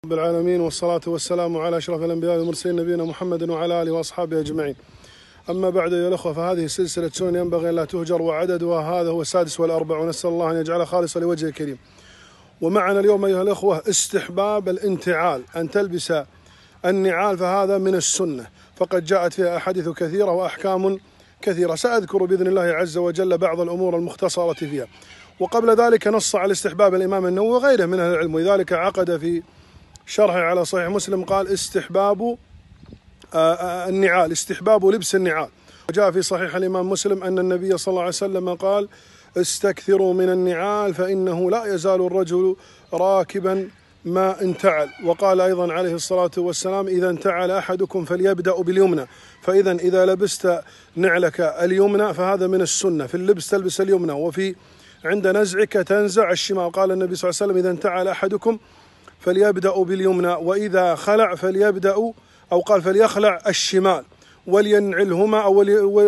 رب العالمين، والصلاة والسلام على أشرف الأنبياء والمرسلين نبينا محمد وعلى آله وأصحابه أجمعين. أما بعد أيها الأخوة، فهذه سلسلة سنن ينبغي أن لا تهجر، وعددها هذا هو 46، ونسأل الله أن يجعلها خالصة لوجهه الكريم. ومعنا اليوم أيها الأخوة استحباب الانتعال، أن تلبس النعال، فهذا من السنة، فقد جاءت فيها أحاديث كثيرة وأحكام كثيرة. سأذكر بإذن الله عز وجل بعض الأمور المختصرة فيها. وقبل ذلك نص على استحباب الإمام النووي وغيره من أهل العلم، ولذلك عقد في شرحه على صحيح مسلم قال استحباب النعال، استحباب لبس النعال. وجاء في صحيح الإمام مسلم أن النبي صلى الله عليه وسلم قال استكثروا من النعال فإنه لا يزال الرجل راكبا ما انتعل. وقال أيضا عليه الصلاة والسلام إذا انتعل أحدكم فليبدأ باليمنى، إذا لبست نعلك اليمنى فهذا من السنة، في اللبس تلبس اليمنى، وفي عند نزعك تنزع الشمال. قال النبي صلى الله عليه وسلم إذا انتعل أحدكم فليبدأ باليمنى، وإذا خلع فليبدأ، أو قال فليخلع الشمال، ولينعلهما أو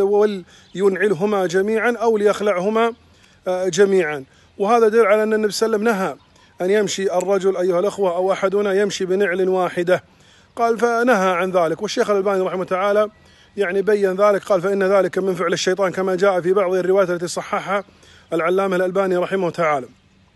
ولينعلهما جميعا أو ليخلعهما جميعا. وهذا دليل على أن النبي صلى الله عليه وسلم نهى أن يمشي الرجل أيها الأخوة أو أحدنا يمشي بنعل واحدة، قال فنهى عن ذلك. والشيخ الألباني رحمه تعالى بين ذلك، قال فإن ذلك من فعل الشيطان، كما جاء في بعض الروايات التي صححها العلامة الألباني رحمه تعالى.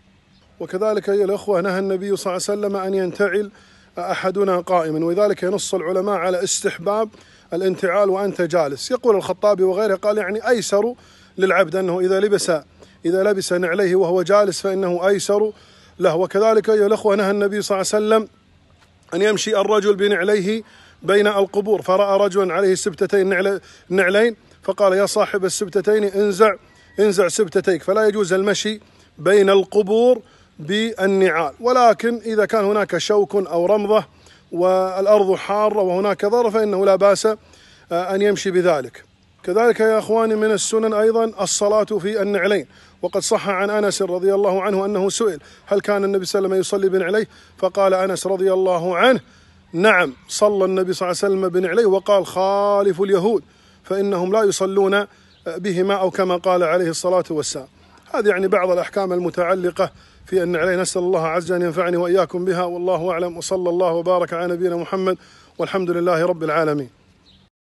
وكذلك أيها الأخوة نهى النبي صلى الله عليه وسلم أن ينتعل أحدنا قائما، ولذلك ينص العلماء على استحباب الانتعال وأنت جالس. يقول الخطابي وغيره قال أيسر للعبد أنه إذا لبس نعليه وهو جالس فإنه أيسر له. وكذلك أيها الأخوة نهى النبي صلى الله عليه وسلم أن يمشي الرجل بنعليه بين القبور، فرأى رجلا عليه سبتتين نعلين فقال يا صاحب السبتتين انزع سبتتيك. فلا يجوز المشي بين القبور بالنعال، ولكن إذا كان هناك شوك أو رمضة والأرض حارة وهناك ضرر فإنه لا بأس أن يمشي بذلك. كذلك يا أخواني من السنن أيضا الصلاة في النعلين، وقد صح عن أنس رضي الله عنه أنه سئل هل كان النبي صلى الله عليه وسلم يصلي بنعليه، فقال أنس رضي الله عنه نعم صلى النبي صلى الله عليه وسلم بنعليه، وقال خالف اليهود فإنهم لا يصلون بهما، أو كما قال عليه الصلاة والسلام. هذه بعض الأحكام المتعلقة في النعلين. نسأل الله عز وجل أن ينفعني وإياكم بها، والله أعلم، وصلى الله وبارك على نبينا محمد، والحمد لله رب العالمين.